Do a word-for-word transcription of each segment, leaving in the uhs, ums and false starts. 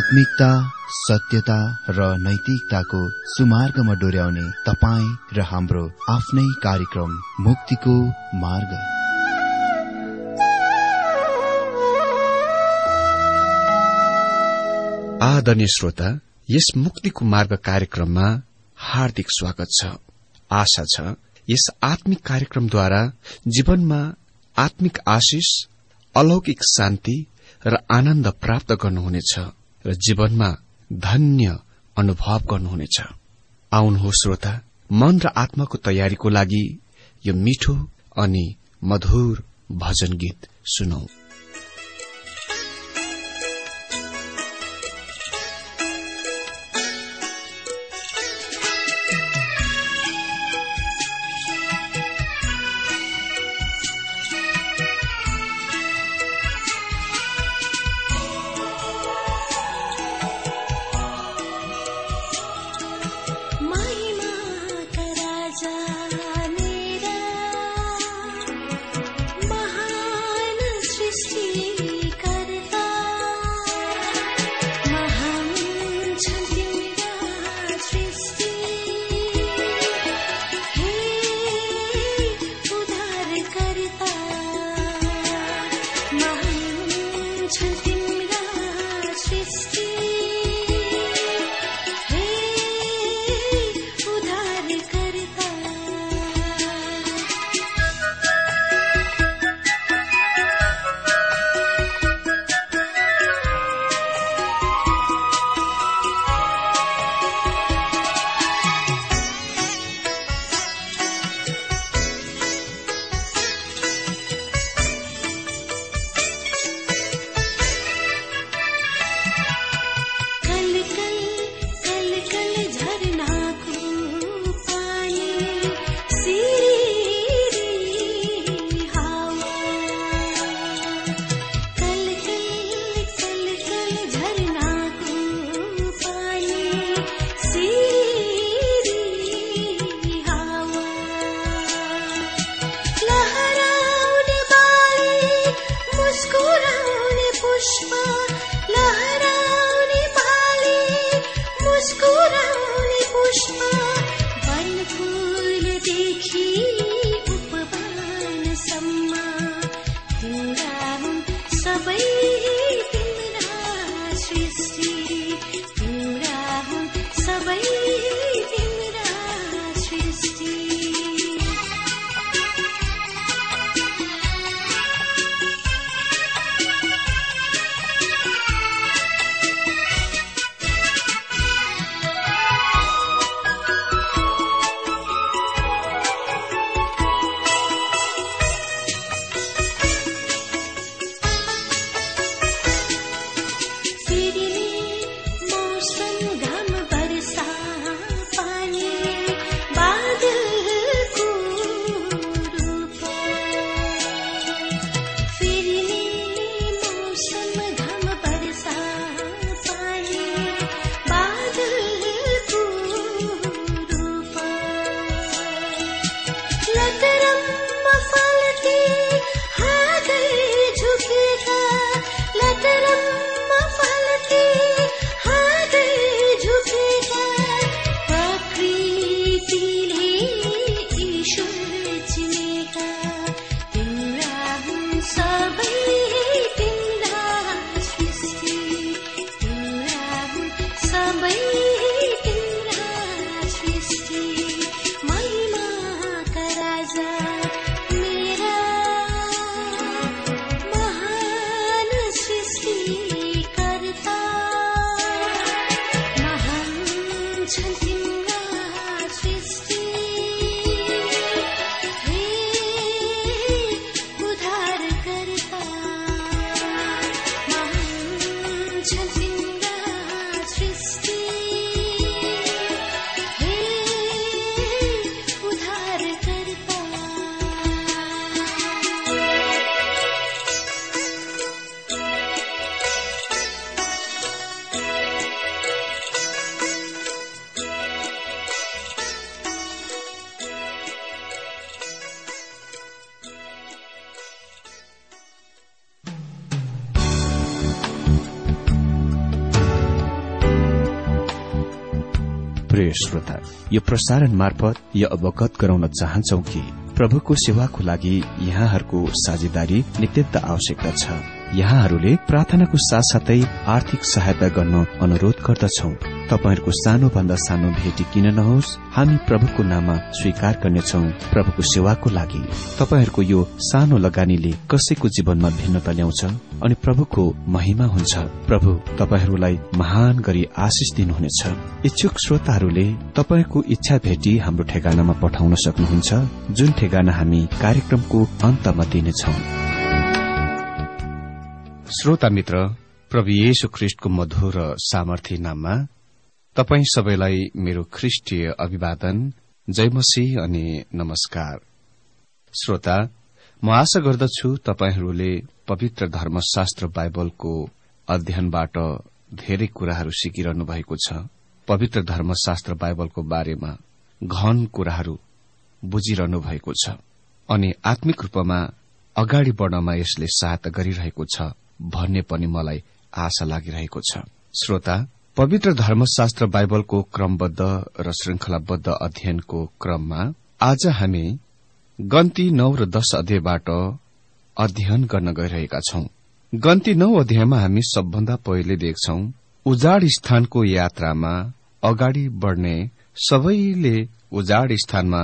आत्मिकता, सत्यता र नैतिकताको सुमार्गमा डोर्याउने तपाईँ र हाम्रो आफ्नै कार्यक्रम मुक्तिको मार्ग। आदरणीय श्रोता, यस मुक्तिको मार्ग कार्यक्रममा हार्दिक स्वागत छ। आशा छ यस आत्मिक कार्यक्रमद्वारा जीवनमा आत्मिक आशिष, अलौकिक शान्ति र आनन्द प्राप्त गर्नुहुनेछ र जीवनमा धन्य अनुभव गर्नुहुनेछ। आउनुहोस् श्रोता, मन र आत्माको तयारीको लागि यो मिठो अनि मधुर भजन गीत सुनौ। Hey प्रिय श्रोता, यो प्रसारण मार्फत यो अवगत गराउन चाहन्छौ कि प्रभुको सेवाको लागि यहाँहरूको साझेदारी नित्यन्त आवश्यकता छ। यहाँहरूले प्रार्थनाको साथसाथै आर्थिक सहायता गर्न अनुरोध गर्दछौ। तपाईहरूको सानो भन्दा सानो भेटी किन नहोस्, हामी प्रभुको नाममा स्वीकार गर्नेछौ। प्रभुको सेवाको लागि तपाईहरूको यो सानो लगानीले कसैको जीवनमा भिन्नता ल्याउँछ अनि प्रभुको महिमा हुन्छ। प्रभु तपाईहरूलाई महान गरी आशिष दिनुहुनेछ। इच्छुक श्रोताहरूले तपाईको इच्छा भेटी हाम्रो ठेगानामा पठाउन सक्नुहुन्छ, जुन ठेगाना हामी कार्यक्रमको अन्तमा दिनेछौ। श्रोता मित्र, प्रभु येशू ख्रीष्टको मधुर सामर्थ्य नाममा तपाई सबैलाई मेरो ख्रीष्टीय अभिवादन, जय मसीह अनि नमस्कार। श्रोता, म आशा गर्दछु तपाईहरूले पवित्र धर्मशास्त्र बाइबलको अध्ययनबाट धेरै कुराहरू सिकिरहनु भएको छ। पवित्र धर्मशास्त्र बाइबलको बारेमा गहन कुराहरू बुझिरहनु भएको छ अनि आत्मिक रूपमा अगाडि बढ्नमा यसले सहायता गरिरहेको छ भन्ने पनि मलाई आशा लागिरहेको छ। श्रोता, पवित्र धर्मशास्त्र बाइबलको क्रमबद्ध र श्रृंखलाबद्ध अध्ययनको क्रममा आज हामी गन्ती नौ र दश अध्यायबाट अध्ययन गर्न गइरहेका छौं। गन्ती नौ अध्यायमा हामी सबभन्दा पहिले देख्छौं उजाड स्थानको यात्रामा अगाडि बढ़ने सबैले उजाड स्थानमा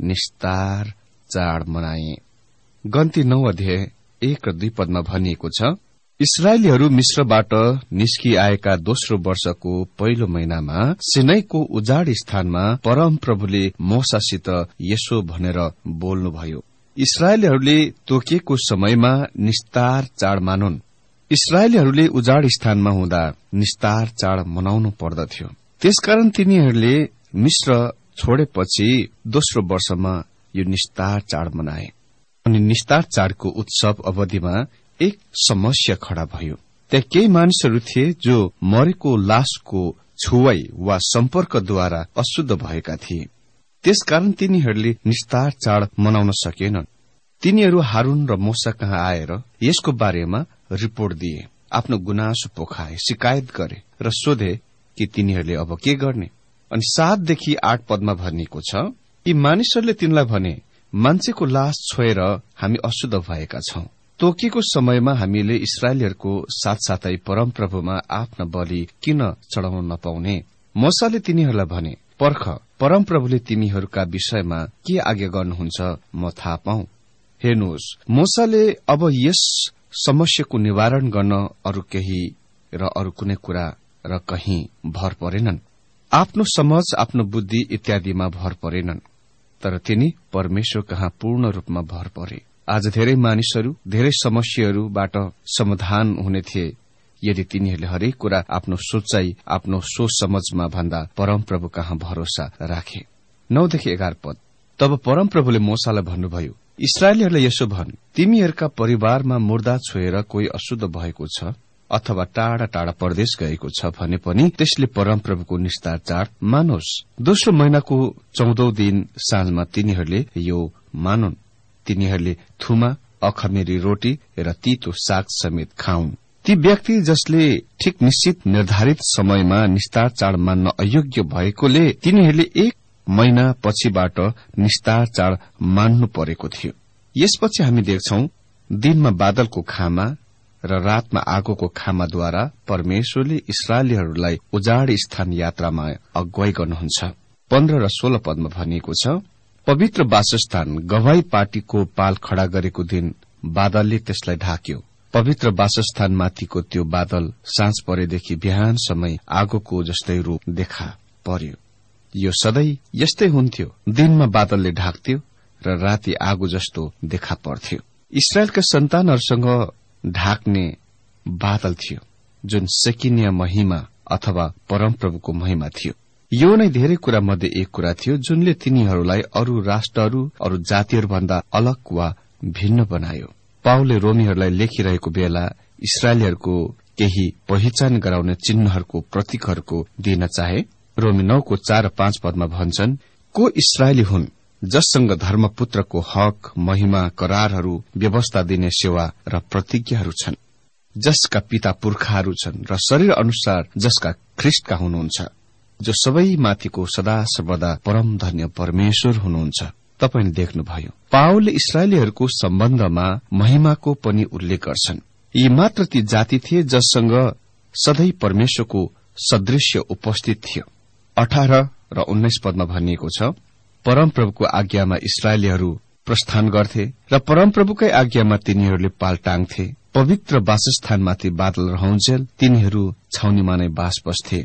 निस्तार चाड मनाए। गन्ती नौ अध्याय एक र दुई पदमा भनिएको छ, इस्राएलीहरू मिश्रबाट निस्किआएका दोस्रो वर्षको पहिलो महिनामा सिनैको उजाड स्थानमा परम प्रभुले मोसासित यसो भनेर बोल्नुभयो, इस्राएलीहरूले तोकिएको समयमा निस्तार चाड मानुन्। इस्राएलीहरूले उजाड स्थानमा हुँदा निस्तार चाड मनाउनु पर्दथ्यो। त्यसकारण तिनीहरूले मिश्र छोडेपछि दोस्रो वर्षमा यो निस्तार चाड मनाए अनि निस्तार चाडको उत्सव अवधिमा एक समस्या खड़ा भयो। त्यहाँ केही मानिसहरू थिए जो मरेको लासको छुवाई वा सम्पर्कद्वारा अशुद्ध भएका थिए। त्यसकारण तिनीहरूले निस्तार चाड मनाउन सकेनन्। तिनीहरू हारून र मोसा कहाँ आएर यसको बारेमा रिपोर्ट दिए, आफ्नो गुनासो पोखाए, शिकायत गरे र सोधे कि तिनीहरूले अब के गर्ने। अनि सातदेखि आठ पदमा भनिएको छ, यी मानिसहरूले तिनलाई भने, मान्छेको लास छोएर हामी अशुद्ध भएका छौं। तोकिएको समयमा हामीले इस्राएलीहरूको साथसाथै परमप्रभुमा आफ्ना बलि किन चढ़ाउन नपाउने। मोसाले तिनीहरूलाई भने, पर्ख, परमप्रभुले तिमीहरूका विषयमा के आज्ञा गर्नुहुन्छ म थाहा पाऊ। हेर्नुहोस्, मोसाले अब यस समस्याको निवारण गर्न अरू केही र अरू कुनै कुरा र कहीं भर परेनन्। आफ्नो समझ, आफ्नो बुद्धि इत्यादिमा भर परेनन्, तर तिनी परमेश्वर कहाँ पूर्ण रूपमा भर परे। आज धेरै मानिसहरू धेरै समस्याहरूबाट समाधान हुने थिए यदि तिनीहरूले हरेक कुरा आफ्नो सोचाई, आफ्नो सोच समझमा भन्दा परमप्रभु कहाँ भरोसा राखे। नौदेखि एघार पद, तब परमप्रभुले मोसालाई भन्नुभयो, इस्राएलीहरूलाई यसो भन्, तिमीहरूका परिवारमा मुर्दा छोएर कोही अशुद्ध भएको छ अथवा टाढा टाढा परदेश गएको छ भने पनि त्यसले परमप्रभुको निस्तार चाड मानोस्। दोस्रो महिनाको चौधौं दिन साँझमा तिनीहरूले यो मानुन्। तिनीहरूले थुमा, अखमेरी रोटी र तीतो साग समेत खाउन्। ती व्यक्ति जसले ठिक निश्चित निर्धारित समयमा निस्तार चाड मान्न अयोग्य भएकोले तिनीहरूले एक महिना पछिबाट निस्तार चाड मान्नु परेको थियो। यसपछि हामी देख्छौं दिनमा बादलको खामा र रातमा आगोको खामाद्वारा परमेश्वरले इस्राएलीहरूलाई उजाड स्थान यात्रामा अगुवाई गर्नुहुन्छ। पन्ध्र र सोह्र पदमा भनिएको छ, पवित्र वासस्थान गवाई पार्टीको पाल खड़ा गरेको दिन बादलले त्यसलाई ढाक्यो। पवित्र वासस्थानमाथिको त्यो बादल साँझ परेदेखि बिहान समय आगोको जस्तै रूप देखा पर्यो। यो सधैँ यस्तै हुन्थ्यो, दिनमा बादलले ढाक्थ्यो र राति आगो जस्तो देखा पर्थ्यो। इस्राएलका सन्तानहरूसँग ढाक्ने बादल थियो, जुन सेकिनिया महिमा अथवा परमप्रभुको महिमा थियो। यो नै धेरै कुरा मध्ये एक कुरा थियो जुनले तिनीहरूलाई अरू राष्ट्रहरू, अरू जातिहरूभन्दा अलग वा भिन्न बनायो। पाउलले रोमीहरूलाई लेखिरहेको बेला इस्राएलीहरूको केही पहिचान गराउने चिन्हहरूको प्रतीकहरूको दिन चाहे। रोमी नौको चार र पाँच पदमा भन्छन्, को इस्राएली हुन् जससँग धर्मपुत्रको हक, महिमा, करारहरू, व्यवस्था दिने सेवा र प्रतिज्ञाहरू छन्, जसका पिता पुर्खाहरू छन् र शरीर अनुसार जसका ख्रिस्टका हुनुहुन्छ, जो सबै माथिको सदा सर्वदा परम धन्य परमेश्वर हुनुहुन्छ। तपाईले देख्नुभयो पावलले इस्राएलीहरूको सम्बन्धमा महिमाको पनि उल्लेख गर्छन्। यी मात्र ती जाति थिए जससँग सधैँ परमेश्वरको सदृश्य उपस्थित थियो। अठार र उन्नाइस पदमा भनिएको छ, परमप्रभुको आज्ञामा इस्राएलीहरू प्रस्थान गर्थे र परमप्रभुकै आज्ञामा तिनीहरूले पाल टाङ्थे। पवित्र वासस्थानमाथि बादल रहन्जेल तिनीहरू छाउनीमा नै बास बस्थे।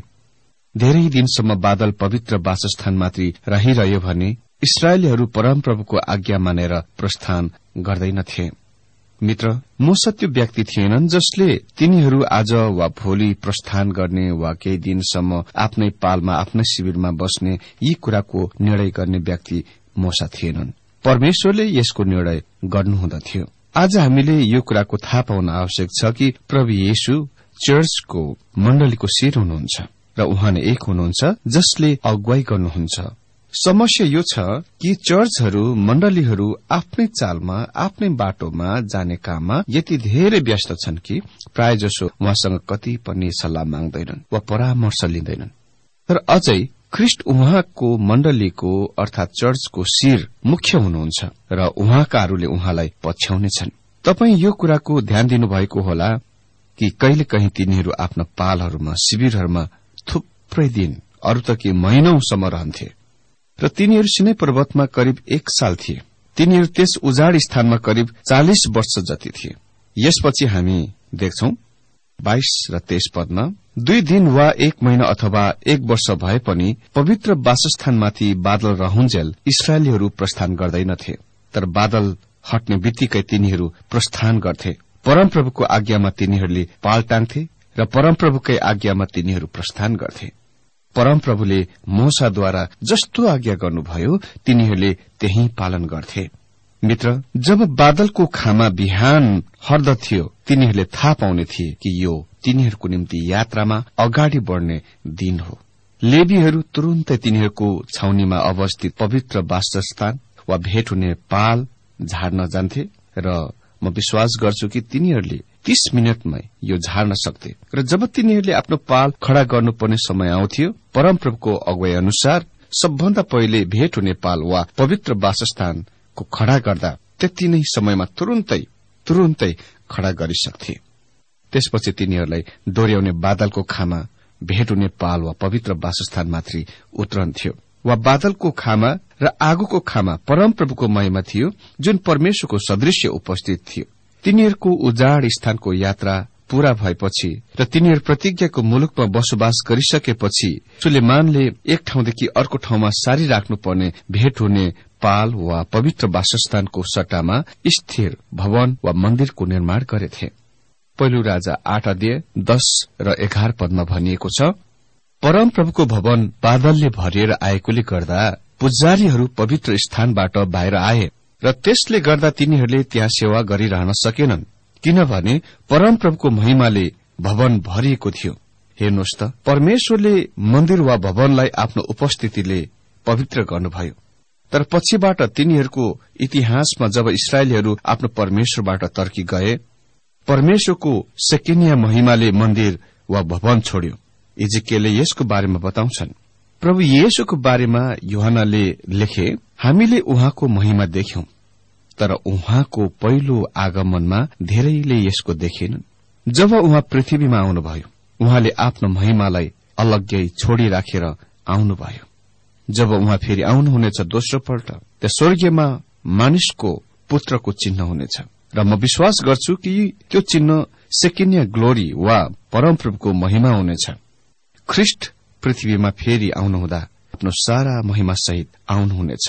धेरै दिनसम्म बादल पवित्र वासस्थानमाथि रहिरह्यो भने इस्राएलीहरू परमप्रभुको आज्ञा मानेर प्रस्थान गर्दैनथे। मित्र, मूसा त्यो व्यक्ति थिएनन् जसले तिनीहरू आज वा भोलि प्रस्थान गर्ने वा केही दिनसम्म आफ्नै पालमा आफ्नै शिविरमा बस्ने यी कुराको निर्णय गर्ने व्यक्ति मूसा थिएनन्। परमेश्वरले यसको निर्णय गर्नुहुँदथ्यो। आज हामीले यो कुराको थाहा पाउन आवश्यक छ कि प्रभु येशू चर्चको मण्डलीको शिर हुनुहुन्छ र उहाँ नै एक हुनुहुन्छ जसले अगुवाई गर्नुहुन्छ। समस्या यो छ कि चर्चहरू मण्डलीहरू आफ्नै चालमा आफ्नै बाटोमा जाने काममा यति धेरै व्यस्त छन् कि प्रायजसो उहाँसँग कति पनि सल्लाह माग्दैनन् वा परामर्श लिँदैनन्। तर अझै ख्रिस्ट उहाँको मण्डलीको अर्थात चर्चको शिर मुख्य हुनुहुन्छ र उहाँकाहरूले उहाँलाई पछ्याउनेछन्। तपाई यो कुराको ध्यान दिनुभएको होला कि कहिले कहीँ तिनीहरू आफ्ना पालहरूमा शिविरहरूमा थुप्रै दिन अरू त के महिनौसम्म रहन्थे र तिनीहरू सिनै पर्वतमा करिब एक साल थिए। तिनीहरू त्यस उजाड स्थानमा करिब चालिस वर्ष जति थिए। यसपछि हामी देख्छौं बाइस र तेइस पदमा, दुई दिन वा एक महिना अथवा एक वर्ष भए पनि पवित्र वासस्थानमाथि बादल रहन्जेल इस्राएलीहरू प्रस्थान गर्दैनथे। तर बादल हट्ने बित्तिकै तिनीहरू प्रस्थान गर्थे। परमप्रभुको आज्ञामा तिनीहरूले पाल टाङ्थे र परमप्रभुकै आज्ञामा तिनीहरू प्रस्थान गर्थे। परमप्रभुले मूसाद्वारा जस्तो आज्ञा गर्नुभयो तिनीहरूले त्यही पालन गर्थे। मित्र, जब बादलको खामा बिहान हट्दथ्यो तिनीहरूले थाहा पाउने थिए कि यो तिनीहरूको निम्ति यात्रामा अगाडि बढ़ने दिन हो। लेवीहरू तुरुन्तै तिनीहरूको छाउनीमा अवस्थित पवित्र वासस्थान वा भेट हुने पाल झार्न जान्थे र म विश्वास गर्छु कि तिनीहरूले तीस मिनटमै यो झार्न सक्थे। र जब तिनीहरूले आफ्नो पाल खड़ा गर्नुपर्ने समय आउँथ्यो, परमप्रभुको अगुवाई अनुसार सबभन्दा पहिले भेट हुने पाल वा पवित्र वासस्थानको खड़ा गर्दा त्यति नै समयमा तुरुन्तै तुरुन्तै खड़ा गरिसक्थे। त्यसपछि तिनीहरूलाई डोर्याउने बादलको खामा भेट हुने पाल वा पवित्र वासस्थानमाथि उत्रन्थ्यो वा बादलको खामा र आगोको खामा परमप्रभुको महिमा थियो जुन परमेश्वरको सदृश्य उपस्थित थियो। तिनीहरूको उजाड स्थानको यात्रा पूरा भएपछि र तिनीहरू प्रतिज्ञाको मुलुकमा बसोबास गरिसकेपछि सुलेमानले एक ठाउँदेखि अर्को ठाउँमा सारिराख्नुपर्ने भेट हुने पाल वा पवित्र वासस्थानको सट्टामा स्थिर भवन वा मन्दिरको निर्माण गरेथे। पहिलो राजा आठ अध्याय दश र एघार पदमा भनिएको छ, परमप्रभुको भवन बादलले भरिएर आएकोले गर्दा पुजारीहरू पवित्र स्थानबाट बाहिर आए र त्यसले गर्दा तिनीहरूले त्यहाँ सेवा गरिरहन सकेनन्, किनभने परमप्रभुको महिमाले भवन भरिएको थियो। हेर्नुहोस् त, परमेश्वरले मन्दिर वा भवनलाई आफ्नो उपस्थितिले पवित्र गर्नुभयो। तर पछिबाट तिनीहरूको इतिहासमा जब इस्राएलीहरू आफ्नो परमेश्वरबाट तर्की गए, परमेश्वरको सेकेनिया महिमाले मन्दिर वा भवन छोड्यो। इजिकियलले यसको बारेमा बताउँछन्। प्रभु येशूको बारेमा यूहन्नाले लेखे, हामीले उहाँको महिमा देख्यौं, तर उहाँको पहिलो आगमनमा धेरैले यसको देखेनन्। जब उहाँ पृथ्वीमा आउनुभयो, उहाँले आफ्नो महिमालाई अलग्गै छोडी राखेर आउनुभयो। जब उहाँ फेरि आउनुहुनेछ दोस्रो पल्ट, त्यहाँ स्वर्गीयमा मानिसको पुत्रको चिन्ह हुनेछ र म विश्वास गर्छु कि त्यो चिन्ह सेकेनिया ग्लोरी वा परमप्रभुको महिमा हुनेछ। ख्रिस्ट पृथ्वीमा फेरि आउनुहुँदा आफ्नो सारा महिमा सहित आउनुहुनेछ।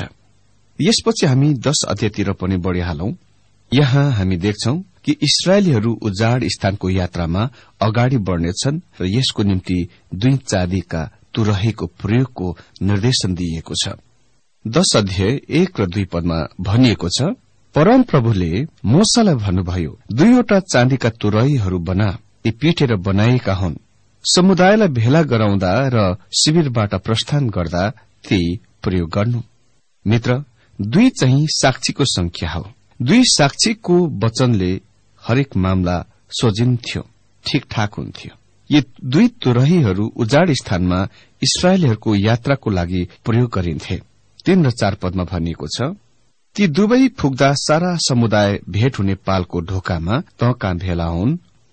यसपछि हामी दश अध्यायतिर पनि बढ़िहालौं। यहाँ हामी देख्छौं कि इस्राएलीहरू उजाड स्थानको यात्रामा अगाडि बढ़नेछन् र यसको निम्ति दुई चाँदीका तुरहीको प्रयोगको निर्देशन दिइएको छ। दश अध्याय एक र दुई पदमा भनिएको छ, परमप्रभुले मूसालाई भन्नुभयो, दुईवटा चाँदीका तुरहीहरू बना, यी पिटेर बनाइएका हुन्। समुदायलाई भेला गराउँदा र शिविरबाट प्रस्थान गर्दा ती प्रयोग गर्नु। मित्र, दुई चाहिँ साक्षीको संख्या हो। दुई साक्षीको वचनले हरेक मामला सोझिन्थ्यो, ठिकठाक हुन्थ्यो। यी दुई तुरहीहरू उजाड स्थानमा इस्राएलीहरूको यात्राको लागि प्रयोग गरिन्थे। तीन र चार पदमा भनिएको छ, ती दुवै फुक्दा सारा समुदाय भेट हुने पालको ढोकामा त कहाँ भेला हुन्,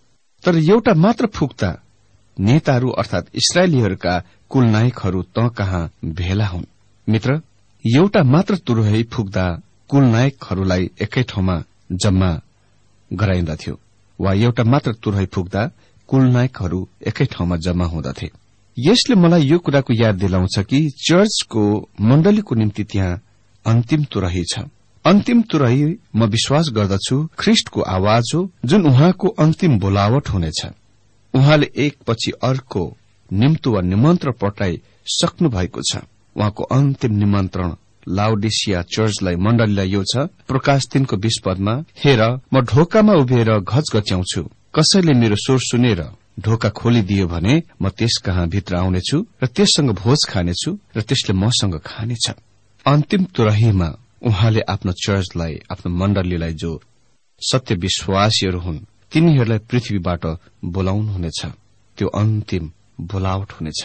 तर एउटा मात्र फुक्दा नेताहरू अर्थात इस्राएलीहरूका कुलनायकहरू त कहाँ भेला हुन्। मित्र, एउटा मात्र तुरही फुक्दा कुलनायकहरूलाई एकै ठाउँमा जम्मा गराइन्दथ्यो वा एउटा मात्र तुरही फुक्दा कुलनायकहरू एकै ठाउँमा जम्मा हुँदथे। यसले मलाई यो कुराको याद दिलाउँछ कि चर्चको मण्डलीको निम्ति त्यहाँ अन्तिम तुरही छ। अन्तिम तुरही म विश्वास गर्दछु ख्रिस्टको आवाज हो, जुन उहाँको अन्तिम बोलावट हुनेछ। उहाँले एक पछि अर्को निम्तो वा निमन्त्रण पठाइ सक्नु भएको छ। उहाँको अन्तिम निमन्त्रण लाउडिसिया चर्चलाई मण्डलीलाई यो छ, प्रकाश तीनको बीस पदमा, हेर म ढोकामा उभिएर घचघच्याउँछु, कसैले मेरो स्वर सुनेर ढोका खोलिदियो भने म त्यस कहाँ भित्र आउनेछु र त्यससँग भोज खानेछु र त्यसले मसँग खानेछ। अन्तिम तुरहीमा उहाँले आफ्नो चर्चलाई, आफ्नो मण्डलीलाई जो सत्य विश्वासीहरू हुन् तिनीहरूलाई पृथ्वीबाट बोलाउनुहुनेछ। त्यो अन्तिम बोलावट हुनेछ।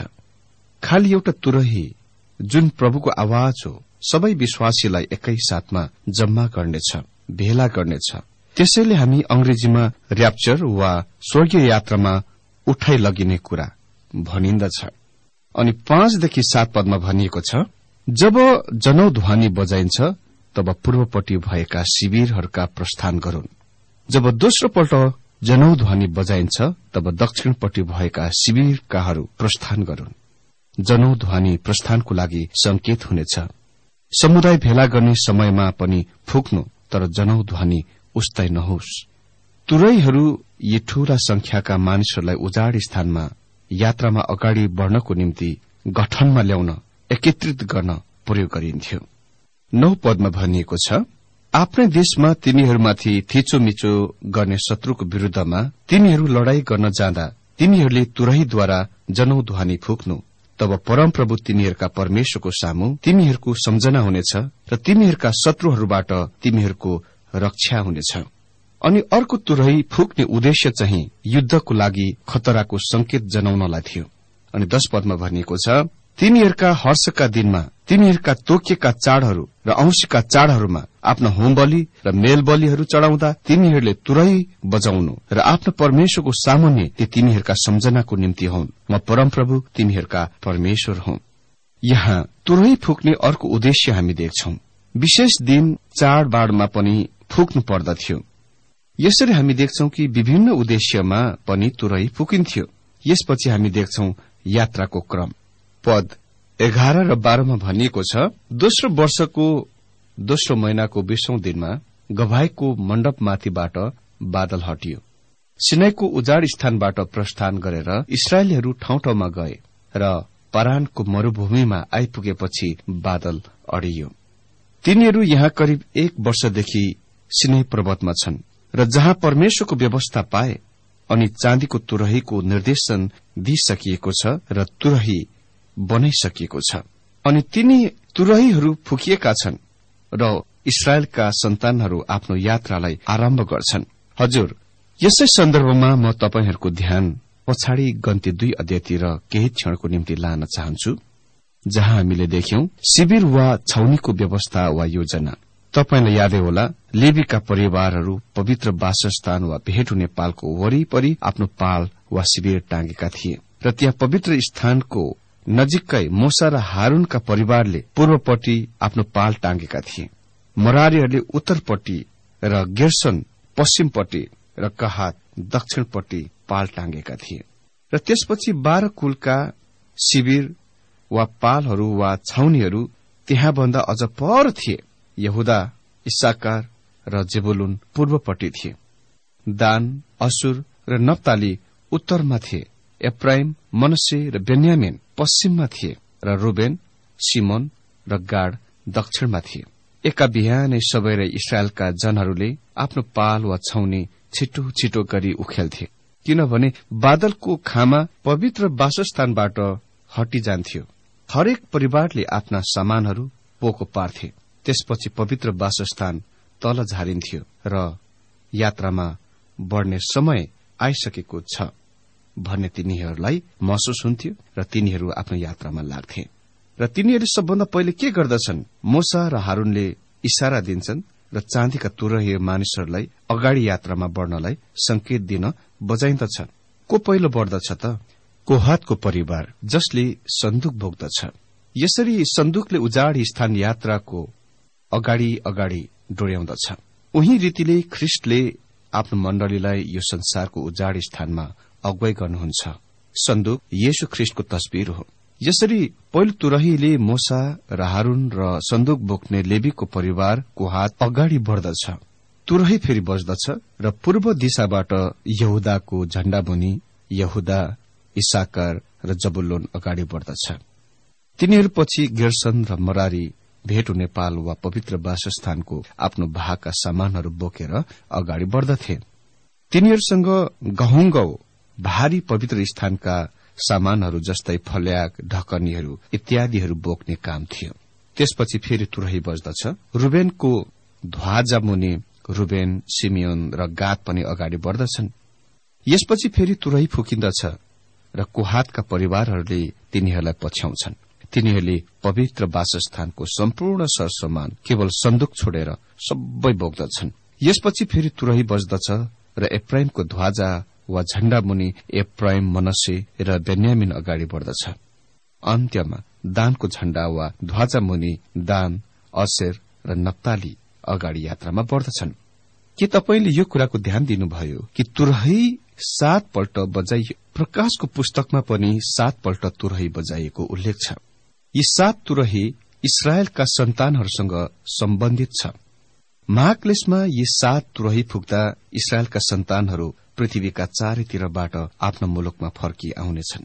खालि एउटा तुरही जुन प्रभुको आवाज हो सबै विश्वासीलाई एकै साथमा जम्मा गर्नेछ, भेला गर्नेछ। त्यसैले हामी अंग्रेजीमा र्याप्चर वा स्वर्गीय यात्रामा उठाइ लगिने कुरा भनिन्दछ। अनि पाँचदेखि सात पदमा भनिएको छ, जब जनौ ध्वनि बजाइन्छ तब पूर्वपट्टि भएका शिविरहरूका प्रस्थान गरून्। जब दोस्रो पल्ट जनौ ध्वनि बजाइन्छ तब दक्षिणपट्टि भएका शिविरकाहरू प्रस्थान गरून्। जनौ ध्वनि प्रस्थानको लागि संकेत हुनेछ। समुदाय भेला गर्ने समयमा पनि फुक्नु, तर जनौ ध्वनि उस्तै नहोस्। तुरैहरू यी ठूला संख्याका मानिसहरूलाई उजाड स्थानमा यात्रामा अगाडि बढ़नको निम्ति गठनमा ल्याउन, एकत्रित गर्न प्रयोग गरिन्थ्यो। नौ पदमा भनिएको छ, आफ्नै देशमा तिनीहरूमाथि थिचोमिचो गर्ने शत्रुको विरूद्धमा तिनीहरू लड़ाई गर्न जाँदा तिनीहरूले तुरहीद्वारा जनौ ध्वनि फुक्नु, तब परमप्रभु तिनीहरूका परमेश्वरको सामु तिमीहरूको सम्झना हुनेछ र तिमीहरूका शत्रुहरूबाट तिमीहरूको रक्षा हुनेछ। अनि अर्को तुरही फुक्ने उद्देश्य चाहिँ युद्धको लागि खतराको संकेत जनाउनलाई थियो। अनि दश पदमा भनिएको छ, तिनीहरूका हर्षका दिनमा तिनीहरूका तोकिएका चाडहरू र औंसीका चाडहरूमा आफ्ना होम बलि र मेल बलिहरू चढ़ाउँदा तिनीहरूले तुरही बजाउनु र आफ्नो परमेश्वरको सामुन्ने ती तिनीहरूका सम्झनाको निम्ति हुन्। म परमप्रभु तिमीहरूका परमेश्वर हुँ। यहाँ तुरही फुक्ने अर्को उद्देश्य हामी देख्छौं। विशेष दिन चाडबाडमा पनि फुक्नु पर्दथ्यो। यसरी हामी देख्छौं कि विभिन्न उद्देश्यमा पनि तुरही फुकिन्थ्यो। यसपछि हामी देख्छौं यात्राको क्रम। पद एघार र बाह्रमा भनिएको छ, दोस्रो वर्षको दोस्रो महिनाको बीसौं दिनमा गवाईको मण्डपमाथिबाट बादल हटियो। सिनाईको उजाड स्थानबाट प्रस्थान गरेर इस्राएलीहरू ठाउँ ठाउँमा गए र पारानको मरूभूमिमा आइपुगेपछि बादल अडियो। तिनीहरू यहाँ करिब एक वर्षदेखि सिनाई पर्वतमा छन् र जहाँ परमेश्वरको व्यवस्था पाए अनि चाँदीको तुरहीको निर्देशन दिइसकिएको छ र तुरही बनाइसकिएको छ। अनि तिनी तुरहीहरू फुकिएका छन् र इस्राएलका सन्तानहरू आफ्नो यात्रालाई आरम्भ गर्छन्। हजुर, यसै सन्दर्भमा म तपाईहरूको ध्यान पछाडि गन्ती दुई अध्यायतिर केही क्षणको निम्ति लान चाहन्छु, जहाँ हामीले देख्यौं शिविर वा छाउनीको व्यवस्था वा योजना। तपाईलाई यादै होला, लेवीका परिवारहरू पवित्र वासस्थान वा भेट हुने पालको वरिपरि आफ्नो पाल वा शिविर टाँगेका थिए र त्यहाँ पवित्र स्थानको नजिकै मोसा र हारूनका परिवारले पूर्वपट्टि आफ्नो पाल टाँगेका थिए। मरारीहरूले उत्तरपट्टि र गेर्सन पश्चिमपट्टि र कहात दक्षिणपट्टि पाल टाँगेका थिए। र त्यसपछि बाह्र कुलका शिविर वा पालहरू वा छाउनीहरू त्यहाँभन्दा अझ पर थिए। यहुदा, इस्साकार र जेबुलुन पूर्वपट्टि थिए। दान, असुर र नप्ताली उत्तरमा थिए। एफ्राइम, मनश्शे र बेन्यामिन पश्चिममा थिए र रुबेन, सिमोन र गाड दक्षिणमा थिए। एका बिहानै सबैले इस्राएलका जनहरूले आफ्नो पाल वा छाउनी छिटो छिटो गरी उखेल्थे, किनभने बादलको खामा पवित्र वासस्थानबाट हटिजान्थ्यो। हरेक परिवारले आफ्ना सामानहरू पोको पार्थे। त्यसपछि पवित्र वासस्थान तल झारिन्थ्यो र यात्रामा बढ़ने समय आइसकेको छ भन्ने तिनीहरूलाई महसुस हुन्थ्यो र तिनीहरू आफ्नो यात्रामा लाग्थे। र तिनीहरू सबभन्दा पहिले के गर्दछन्? मोसा र हारूनले इशारा दिन्छन् र चाँदीका तुरही मानिसहरूलाई अगाडि यात्रामा बढ़नलाई संकेत दिन बजाइन्दछ। को पहिलो बढ़दछ त? कोहातको परिवार, जसले सन्दुक बोक्दछ। यसरी सन्दुकले उजाड स्थान यात्राको अगाडि अगाडि डोर्याउँदछ। उही रीतिले ख्रिस्टले आफ्नो मण्डलीलाई यो संसारको उजाड स्थानमा अगुवाई गर्नुहुन्छ। सन्दुक येशू ख्रिस्टको तस्बिर हो। यसरी पहिलो तुरहीले मोसा र हारून र सन्दुक बोक्ने लेवीको परिवार कोहात अगाडि बढ़दछ। तुरही फेरि बज्दछ र पूर्व दिशाबाट यहुदाको झण्डा मुनि यहुदा, इसाकर र जबुलून अगाडि बढ़दछ। तिनीहरूपछि गेर्सन र मरारी भेट हुने पाल वा पवित्र वासस्थानको आफ्नो भागका सामानहरू बोकेर अगाडि बढ़दथे। तिनीहरूसँग गहुँ गौ भारी पवित्र स्थानका सामानहरू जस्तै फल्याग, ढकनीहरू इत्यादिहरू बोक्ने काम थियो। त्यसपछि फेरि तुरही बज्दछ। रुबेनको ध्वजा मुनि रुबेन, सिमियोन र गाद पनि अगाडि बढ़दछन्। यसपछि फेरि तुरही फुकिन्दछ र कोहातका परिवारहरूले तिनीहरूलाई पछ्याउँछन्। तिनीहरूले पवित्र वासस्थानको सम्पूर्ण सरसामान केवल सन्दुक छोडेर सबै बोक्दछन्। यसपछि फेरि तुरही बज्दछ र एफ्राइमको ध्वजा वा झण्डा मुनि एफ्राइम, मनस्से र बेन्यामिन अगाडि बढ़दछ। अन्त्यमा दानको झण्डा वा ध्वजा मुनि दान, असेर र नप्ताली अगाडि यात्रामा बढ़दछन्। के तपाईले यो कुराको ध्यान दिनुभयो कि तुरही सात पल्ट बजाइयो? प्रकाशको पुस्तकमा पनि सात पल्ट तुरही बजाइएको उल्लेख छ। यी सात तुरही इस्राएलका सन्तानहरूसँग सम्बन्धित छ। महाक्लेशमा यी सात तुरही फुक्दा इस्राएलका सन्तानहरू पृथ्वीका चारैतिरबाट आफ्नो मुलुकमा फर्की आउनेछन्।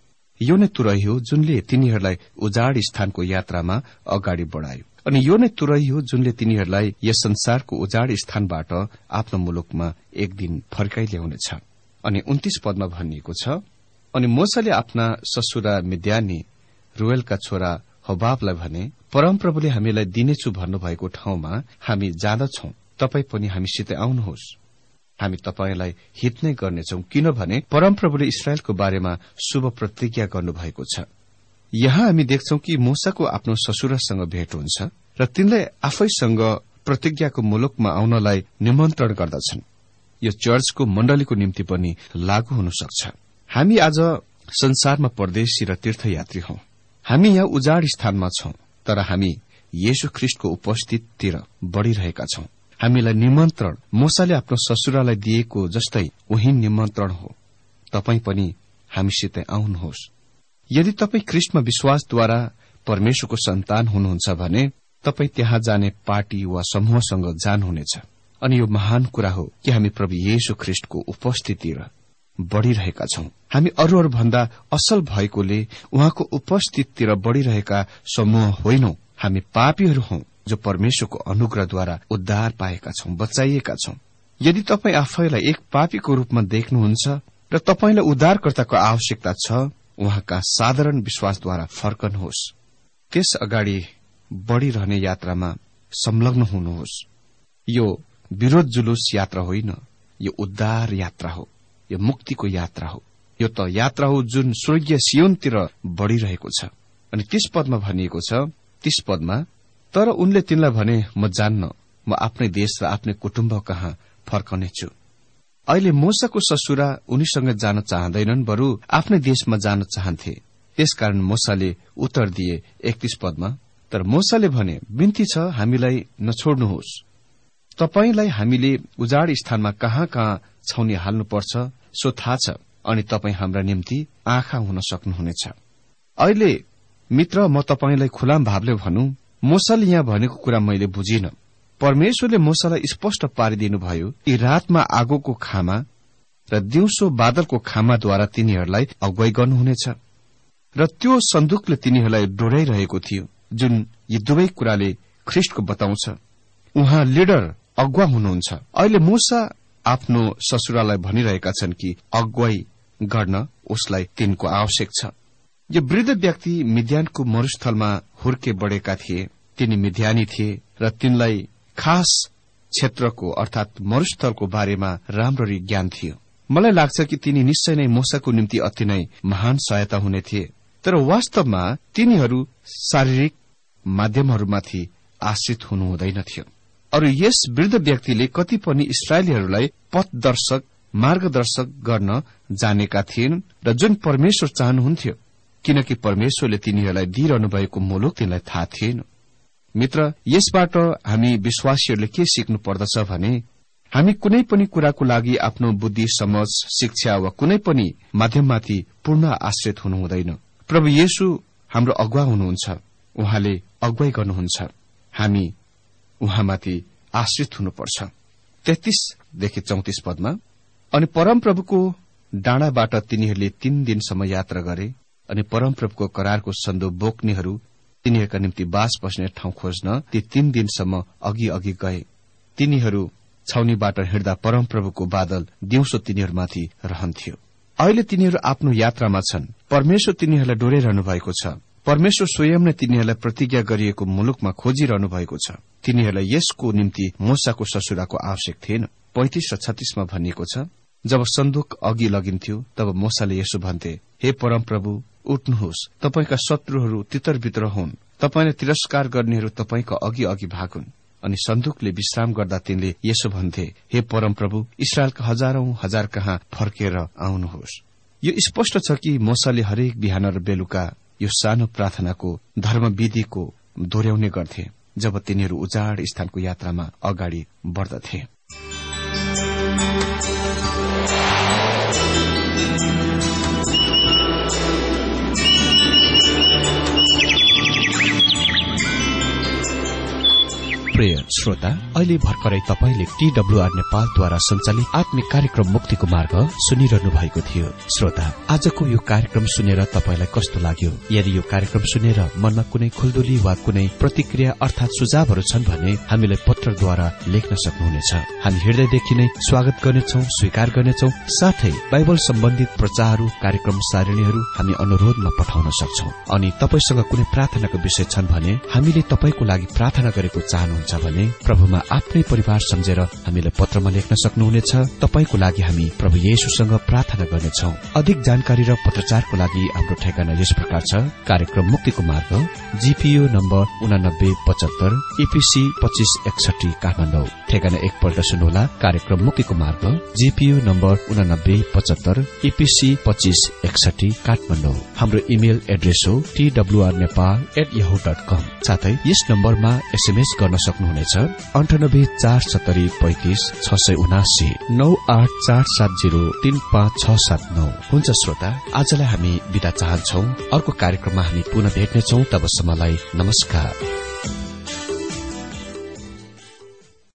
यो नै तुरही हो जुनले तिनीहरूलाई उजाड स्थानको यात्रामा अगाडि बढ़ायो, अनि यो नै तुरही हो जुनले तिनीहरूलाई यस संसारको उजाड स्थानबाट आफ्नो मुलुकमा एक दिन फर्काइ ल्याउनेछ। अनि उन्तीस पदमा भनिएको छ, अनि मोसाले आफ्ना ससुरा मिद्यानी रुएलका छोरा होबाबलाई भने, परमप्रभुले हामीलाई दिनेछु भन्नुभएको ठाउँमा हामी जाँदछौं, तपाई पनि हामीसित आउनुहोस्। हामी तपाईलाई हित नै गर्नेछौं, किनभने परमप्रभुले इस्राएलको बारेमा शुभ प्रतिज्ञा गर्नुभएको छ। यहाँ हामी देख्छौं कि मूसाको आफ्नो ससुरासँग भेट हुन्छ र तिनलाई आफैसँग प्रतिज्ञाको मुलुकमा आउनलाई निमन्त्रण गर्दछन्। यो चर्चको मण्डलीको निम्ति पनि लागू हुन सक्छ। हामी आज संसारमा परदेशी र तीर्थयात्री हौं। हामी यहाँ उजाड स्थानमा छौं, तर हामी येशू ख्रिस्टको उपस्थितितिर बढ़िरहेका छौं। हामीलाई निमन्त्रण मूसाले आफ्नो ससुरालाई दिएको जस्तै उही निमन्त्रण हो। तपाई पनि हामीसित आउनुहोस्। यदि तपाई ख्रिस्टमा विश्वासद्वारा परमेश्वरको सन्तान हुनुहुन्छ भने तपाई त्यहाँ जाने पार्टी वा समूहसँग जानुहुनेछ। अनि यो महान कुरा हो कि हामी प्रभु येशू ख्रिस्टको उपस्थितितिर बढ़िरहेका छौं। हामी अरू अरू भन्दा असल भएकोले उहाँको उपस्थितितिर बढ़िरहेका समूह होइनौं। हामी पापीहरू हौं जो परमेश्वरको अनुग्रहद्वारा उद्धार पाएका छौं, बचाइएका छौं। यदि तपाई आफैलाई एक पापीको रूपमा देख्नुहुन्छ र तपाईलाई उद्धारकर्ताको आवश्यकता छ, उहाँका साधारण विश्वासद्वारा फर्कनुहोस्। त्यस अगाडि बढ़िरहने यात्रामा संलग्न हुनुहोस्। यो विरोध जुलुस यात्रा होइन, यो उद्धार यात्रा हो, यो मुक्तिको यात्रा हो। यो त यात्रा हो जुन स्वर्गीय सियोनतिर बढ़िरहेको छ। अनि तीस पदमा भनिएको छ, तीस पदमा, तर उनले तिनलाई भने, म जान्न, म आफ्नै देश र आफ्नै कुटुम्ब कहाँ फर्कनेछु। अहिले मूसाको ससुरा उनीसँग जान चाहँदैनन्, बरु आफ्नै देशमा जान चाहन्थे। त्यसकारण मूसाले उत्तर दिए एकतीस पदमा, तर मूसाले भने, बिन्ती छ, हामीलाई नछोड्नुहोस्। तपाईलाई हामीले उजाड स्थानमा कहाँ कहाँ छाउनी हाल्नुपर्छ सो थाहा छ, अनि तपाई हाम्रा निम्ति आँखा हुन सक्नुहुनेछ। अहिले मित्र, म तपाईलाई खुलाम भावले भनौं, मूसाले यहाँ भनेको कुरा मैले बुझिन। परमेश्वरले मूसालाई स्पष्ट पारिदिनुभयो कि रातमा आगोको खामा र दिउँसो बादलको खामाद्वारा तिनीहरूलाई अगुवाई गर्नुहुनेछ, र त्यो सन्दुकले तिनीहरूलाई डोर्याइरहेको थियो, जुन यी दुवै कुराले ख्रिस्टको बताउँछ। उहाँ लिडर, अगुवा हुनुहुन्छ। अहिले मूसा आफ्नो ससुरालाई भनिरहेका छन् कि अगुवाई गर्न उसलाई तिनको आवश्यक छ। यो वृद्ध व्यक्ति मिद्यानको मरुस्थलमा हुर्के बढेका थिए। तिनी मिद्यानी थिए र तिनलाई खास क्षेत्रको अर्थात मरुस्थलको बारेमा राम्ररी ज्ञान थियो। मलाई लाग्छ कि तिनी निश्चय नै मूसाको निम्ति अति नै महान सहायता हुने थिए, तर वास्तवमा तिनीहरू शारीरिक माध्यमहरूमाथि आश्रित हुनु हुँदैन थियो। अरू यस वृद्ध व्यक्तिले कति पनि इस्राएलीहरूलाई पथदर्शक मार्गदर्शक गर्न जानेका थिएन र जुन परमेश्वर चाहनुहुन्थ्यो, किनकि परमेश्वरले तिनीहरूलाई दिइरहनु भएको मुलुक तिनलाई थाहा थिएन। मित्र, यसबाट हामी विश्वासीहरूले के सिक्नु पर्दछ भने हामी कुनै पनि कुराको लागि आफ्नो बुद्धि, समझ, शिक्षा वा कुनै पनि माध्यममाथि पूर्ण आश्रित हुनु हुँदैन। प्रभु येशू हाम्रो अगुवा हुनुहुन्छ, उहाँले अगुवाई गर्नुहुन्छ, हामी उहाँमाथि आश्रित हुनुपर्छ। तेत्तीसदेखि चौतिस पदमा, अनि परमप्रभुको डाँडाबाट तिनीहरूले तीन दिनसम्म यात्रा गरे अनि परमप्रभुको करारको सन्दुक बोक्नेहरू तिनीहरूका निम्ति बास बस्ने ठाउँ खोज्न ती तीन दिनसम्म अघि अघि गए। तिनीहरू छाउनीबाट हिँड्दा परमप्रभुको बादल दिउँसो तिनीहरूमाथि रहन्थ्यो। अहिले तिनीहरू आफ्नो यात्रामा छन्। परमेश्वर तिनीहरूलाई डोराइरहनु भएको छ। परमेश्वर स्वयं नै तिनीहरूलाई प्रतिज्ञा गरिएको मुलुकमा खोजिरहनु भएको छ। तिनीहरूलाई यसको निम्ति मूसाको ससुराको आवश्यक थिएन। पैंतिस र छत्तीसमा भनिएको छ, जब सन्दुक अघि लगिन्थ्यो तब मूसाले यसो भन्थे, हे परमप्रभु, उठ्नुहोस्, तपाईका शत्रुहरू तितरबितर हुन्, तपाईलाई तिरस्कार गर्नेहरू तपाईका अघि अघि भागुन्। अनि सन्दुकले विश्राम गर्दा तिनले यसो भन्थे, हे परमप्रभु, इस्राएलका हजारौं हजार कहाँ फर्केर आउनुहोस्। यो स्पष्ट छ कि मूसाले हरेक बिहान र बेलुका यो सानो प्रार्थनाको धर्मविधिको दोहोर्याउने गर्थे जब तिनीहरू उजाड स्थानको यात्रामा अगाडि बढ्दथे। प्रिय श्रोता, अहिले भर्खरै तपाईले टीडब्ल्यूआर नेपालद्वारा सञ्चालित आत्मिक कार्यक्रम मुक्तिको मार्ग सुनिरहनु भएको थियो। श्रोता, आजको यो कार्यक्रम सुनेर तपाईलाई कस्तो लाग्यो? यदि यो कार्यक्रम सुनेर मनमा कुनै खुल्दुली वा कुनै प्रतिक्रिया अर्थात सुझावहरू छन् भने हामीलाई पत्रद्वारा लेख्न सक्नुहुनेछ। हामी हृदयदेखि नै स्वागत गर्नेछौं, स्वीकार गर्नेछौं। साथै बाइबल सम्बन्धित प्रचारहरू, कार्यक्रम सारणीहरू हामी अनुरोधमा पठाउन सक्छौं। अनि तपाईसँग कुनै प्रार्थनाको विषय छन् भने हामीले तपाईको लागि प्रार्थना गरेको चाहनुहुन्छ भने प्रभुमा आफ्नै परिवार सम्झेर हामीलाई पत्रमा लेख्न सक्नुहुनेछ। तपाईको लागि हामी प्रभु येशूसँग प्रार्थना गर्नेछौं। अधिक जानकारी र पत्रचारको लागि हाम्रो ठेगाना यस प्रकार छ। कार्यक्रम मुक्तिको मार्ग, जीपीओ नम्बर उनानब्बे पचहत्तर, ईपीसी पच्चीस एकसठी, काठमाडौँ। ठेगाना एकपल्ट सुन्नुहोला। कार्यक्रम मुक्तिको मार्ग, जीपीओ नम्बर उनानब्बे पचहत्तर, ईपीसी पच्चीस एकसठी, काठमाडौँ। हाम्रो इमेल एड्रेस हो TWR Nepal at Yahoo dot com. साथै यस नम्बरमा एसएमएस गर्न सक्नुहुनेछ अन्ठानब्बे चार सत्तरी पैंतिस छ सय उनासी नौ आठ चार सात जीरो तीन पाँच छ सात नौ। हुन्छ श्रोता, आजलाई हामी बिदा चाहन्छौ। अर्को कार्यक्रममा हामी पुनः भेट्नेछौ। तबसम्मलाई नमस्कार।